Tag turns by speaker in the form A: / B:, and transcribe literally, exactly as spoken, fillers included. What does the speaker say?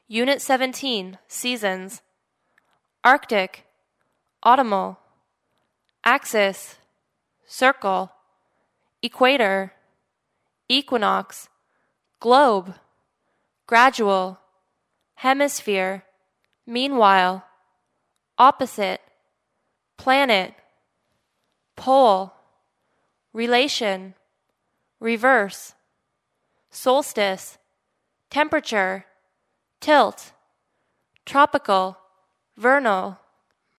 A: Unit seventeen, Seasons. Arctic, autumnal. Axis, circle. Equator, equinox. Globe, gradual. Hemisphere, meanwhile. Opposite, planet. Pole, relation. Reverse, solstice. Temperature, tilt. Tropical, vernal.